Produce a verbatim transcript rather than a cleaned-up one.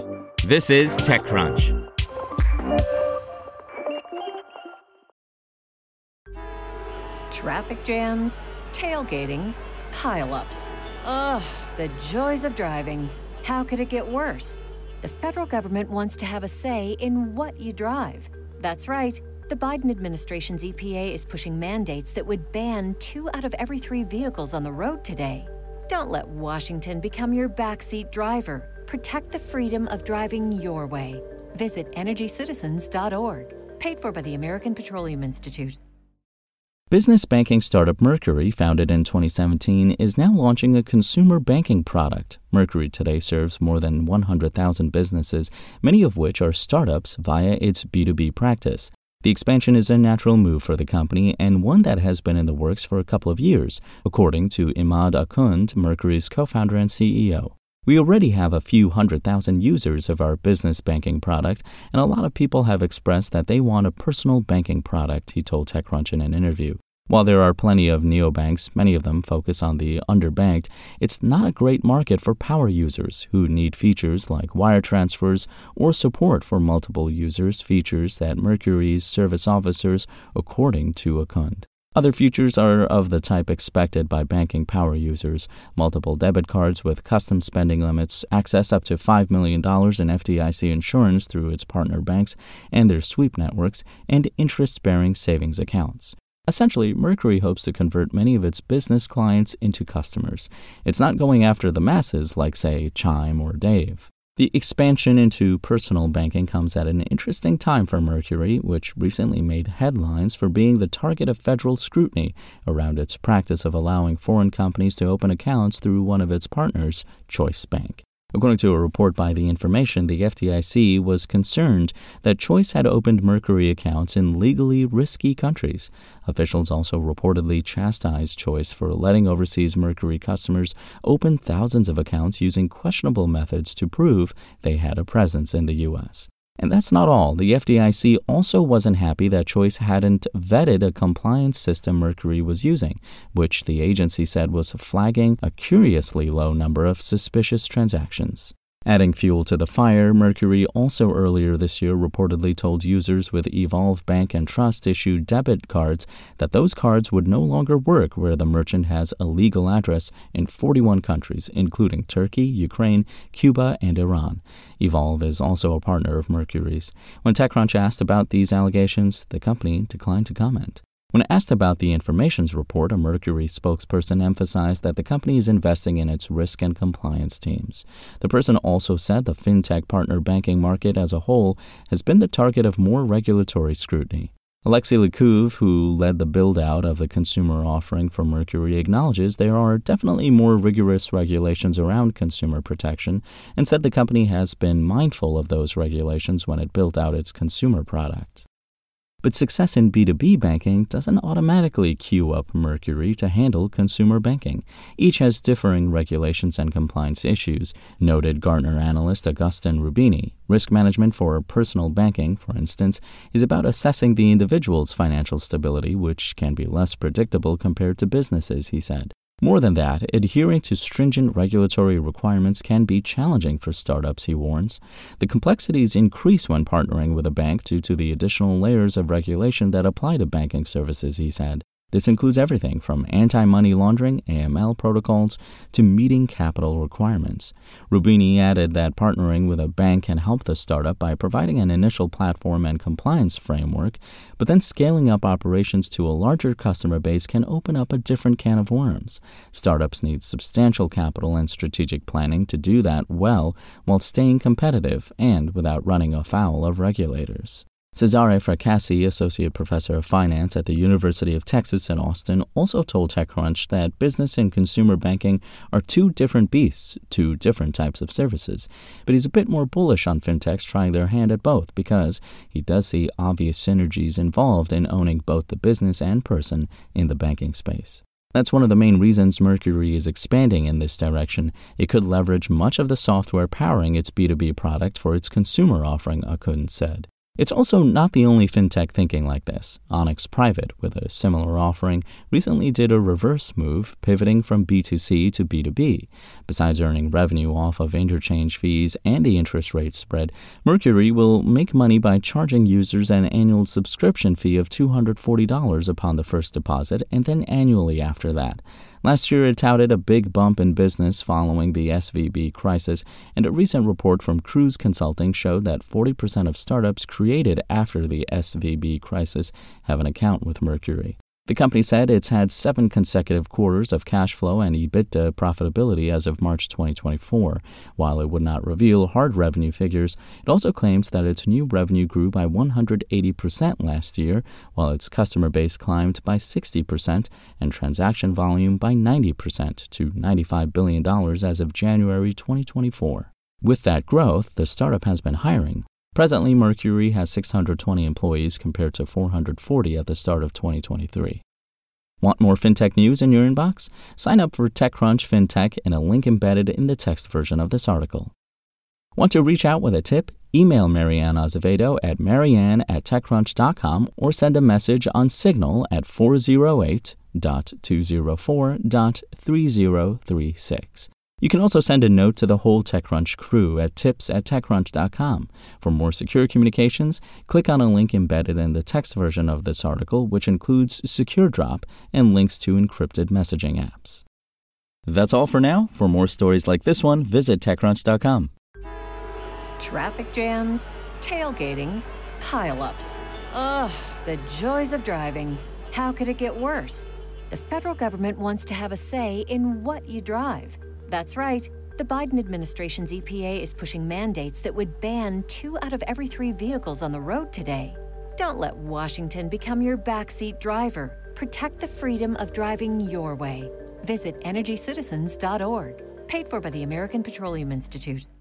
This is TechCrunch. Traffic jams, tailgating, pile-ups. Ugh, the joys of driving. How could it get worse? The federal government wants to have a say in what you drive. That's right. The Biden administration's E P A is pushing mandates that would ban two out of every three vehicles on the road today. Don't let Washington become your backseat driver. Protect the freedom of driving your way. Visit energy citizens dot org. Paid for by the American Petroleum Institute. Business banking startup Mercury, founded in twenty seventeen, is now launching a consumer banking product. Mercury today serves more than one hundred thousand businesses, many of which are startups via its B two B practice. The expansion is a natural move for the company and one that has been in the works for a couple of years, according to Imad Akund, Mercury's co-founder and C E O. We already have a few hundred thousand users of our business banking product, and a lot of people have expressed that they want a personal banking product, he told TechCrunch in an interview. While there are plenty of neobanks, many of them focus on the underbanked, it's not a great market for power users who need features like wire transfers or support for multiple users, features that Mercury's service officers, according to Akund. Other features are of the type expected by banking power users: multiple debit cards with custom spending limits, access up to five million dollars in F D I C insurance through its partner banks and their sweep networks, and interest-bearing savings accounts. Essentially, Mercury hopes to convert many of its business clients into customers. It's not going after the masses like, say, Chime or Dave. The expansion into personal banking comes at an interesting time for Mercury, which recently made headlines for being the target of federal scrutiny around its practice of allowing foreign companies to open accounts through one of its partners, Choice Bank. According to a report by The Information, the F D I C was concerned that Choice had opened Mercury accounts in legally risky countries. Officials also reportedly chastised Choice for letting overseas Mercury customers open thousands of accounts using questionable methods to prove they had a presence in the U S. And that's not all. The F D I C also wasn't happy that Choice hadn't vetted a compliance system Mercury was using, which the agency said was flagging a curiously low number of suspicious transactions. Adding fuel to the fire, Mercury also earlier this year reportedly told users with Evolve Bank and Trust issued debit cards that those cards would no longer work where the merchant has a legal address in forty-one countries, including Turkey, Ukraine, Cuba, and Iran. Evolve is also a partner of Mercury's. When TechCrunch asked about these allegations, the company declined to comment. When asked about The Information's report, a Mercury spokesperson emphasized that the company is investing in its risk and compliance teams. The person also said the fintech partner banking market as a whole has been the target of more regulatory scrutiny. Alexei Likouv, who led the build-out of the consumer offering for Mercury, acknowledges there are definitely more rigorous regulations around consumer protection and said the company has been mindful of those regulations when it built out its consumer product. But success in B two B banking doesn't automatically queue up Mercury to handle consumer banking. Each has differing regulations and compliance issues, noted Gartner analyst Augustin Rubini. Risk management for personal banking, for instance, is about assessing the individual's financial stability, which can be less predictable compared to businesses, he said. More than that, adhering to stringent regulatory requirements can be challenging for startups, he warns. The complexities increase when partnering with a bank due to the additional layers of regulation that apply to banking services, he said. This includes everything from anti-money laundering, A M L protocols, to meeting capital requirements. Rubini added that partnering with a bank can help the startup by providing an initial platform and compliance framework, but then scaling up operations to a larger customer base can open up a different can of worms. Startups need substantial capital and strategic planning to do that well while staying competitive and without running afoul of regulators. Cesare Fracassi, associate professor of finance at the University of Texas at Austin, also told TechCrunch that business and consumer banking are two different beasts, two different types of services. But he's a bit more bullish on fintechs trying their hand at both because he does see obvious synergies involved in owning both the business and person in the banking space. That's one of the main reasons Mercury is expanding in this direction. It could leverage much of the software powering its B two B product for its consumer offering, Akund said. It's also not the only fintech thinking like this. Onyx Private, with a similar offering, recently did a reverse move, pivoting from B two C to B two B. Besides earning revenue off of interchange fees and the interest rate spread, Mercury will make money by charging users an annual subscription fee of two hundred forty dollars upon the first deposit and then annually after that. Last year, it touted a big bump in business following the S V B crisis, and a recent report from Cruise Consulting showed that forty percent of startups created after the S V B crisis have an account with Mercury. The company said it's had seven consecutive quarters of cash flow and EBITDA profitability as of March twenty twenty-four. While it would not reveal hard revenue figures, it also claims that its new revenue grew by one hundred eighty percent last year, while its customer base climbed by sixty percent and transaction volume by ninety percent to ninety-five billion dollars as of January twenty twenty-four. With that growth, the startup has been hiring. Presently, Mercury has six hundred twenty employees compared to four hundred forty at the start of twenty twenty-three. Want more fintech news in your inbox? Sign up for TechCrunch FinTech in a link embedded in the text version of this article. Want to reach out with a tip? Email Marianne Azevedo at marianne at techcrunch dot com or send a message on Signal at four oh eight, two oh four, three oh three six. You can also send a note to the whole TechCrunch crew at tips at techcrunch dot com. For more secure communications, click on a link embedded in the text version of this article, which includes SecureDrop and links to encrypted messaging apps. That's all for now. For more stories like this one, visit techcrunch dot com. Traffic jams, tailgating, pile-ups. Ugh, the joys of driving. How could it get worse? The federal government wants to have a say in what you drive. That's right. The Biden administration's E P A is pushing mandates that would ban two out of every three vehicles on the road today. Don't let Washington become your backseat driver. Protect the freedom of driving your way. Visit energy citizens dot org. Paid for by the American Petroleum Institute.